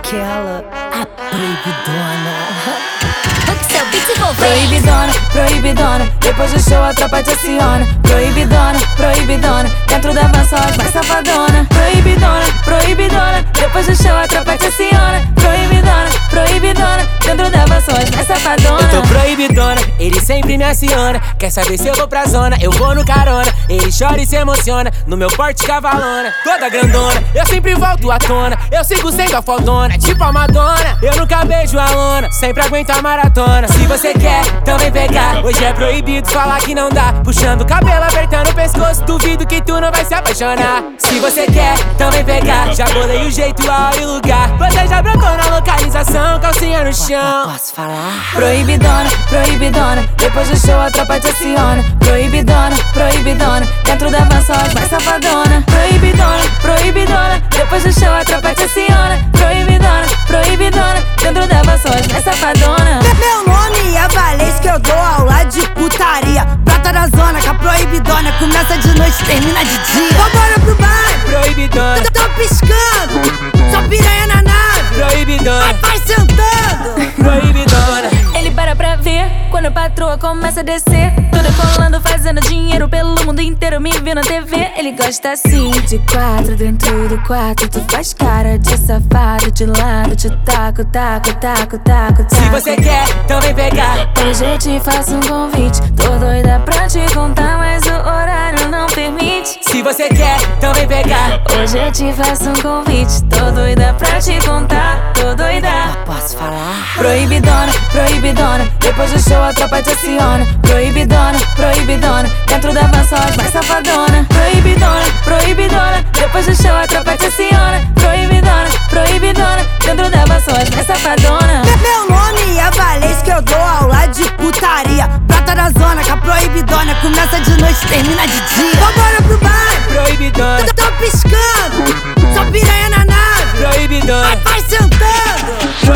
aquela, a proibidona. Proibidona, proibidona, depois do show a tropa te aciona. Proibidona, proibidona, dentro da van só as mais safadona. Proibidona, proibidona, depois do show a tropa te aciona. Proibidona, proibidona, dentro da van só as mais safadona. Eu tô proibidona, ele sempre me aciona. Quer saber se eu vou pra zona, eu vou no carona. Ele chora e se emociona, no meu porte cavalona. Toda grandona, eu sempre volto à tona. Eu sigo sendo a fodona, tipo a Madonna. Eu nunca beijo a lona, sempre aguento a maratona. Se você quer, então vem pegar. Hoje é proibido falar que não dá. Puxando o cabelo, apertando o pescoço, duvido que tu não vai se apaixonar. Se você quer, então vem pegar. Já bolei o jeito, a hora e o lugar. Você já brocou na localização, calcinha no chão. Posso falar? Proibidona, proibidona, depois do show a tropa te aciona. Proibidona, proibidona, dentro da van só as mais safadona. Proibidona, proibidona, depois do show a tropa te aciona. Proibidona, proibidona, dentro da van só as mais safadona. Meu nome é Valês, que eu dou aula de putaria. Prata da zona, com a proibidona, começa de noite, termina de dia. Vambora pro baile, Proibidona, tô piscando, só piranha na nave. proibidona, Vai sentando. proibidona. Ele para pra ver quando a patroa começa a descer. Toda colando, fazendo dinheiro pelo mundo inteiro. Me viu na TV, ele gosta assim. De quatro, dentro do quarto, tu faz cara de safado. De lado, te taco, taco, taco, taco, taco. Se você quer, então vem pegar. Hoje eu te faço um convite. Tô doida pra te contar, mas o horário não permite. Se você quer, então vem pegar. Hoje eu te faço um convite. Tô doida pra te contar, tô doida. Posso falar? Proibidona, proibidona, depois do show a tropa te aciona. Proibidona, proibidona, dentro da van só as mais safadona. Proibidona, proibidona, depois do show a tropa te aciona. Proibidona, proibidona, dentro da van só as mais safadona. Meu nome é Valês, que eu dou aula de putaria. Prata da zona, com a proibidona, começa de noite, termina de dia. Vambora pro baile, Proibidona, tô piscando, só piranha na nave. proibidona. Vai sentando.